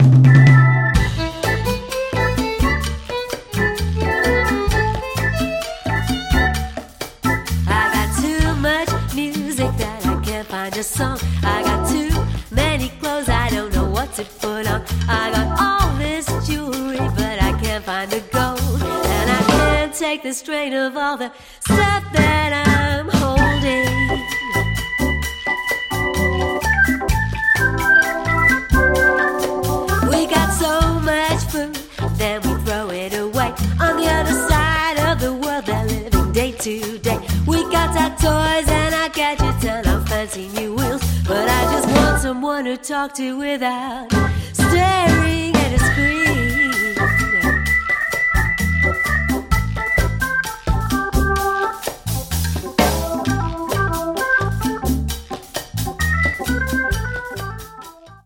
A song. I got too many clothes, I don't know what to put on. I got all this jewelry, but I can't find the gold. And I can't take the strain of all the stuff that I'm holding. We got so much food, then we throw it away. On the other side of the world, they're living day to day. We got our toys and our gadgets and our fancy new wheels, but I just want someone to talk to without staring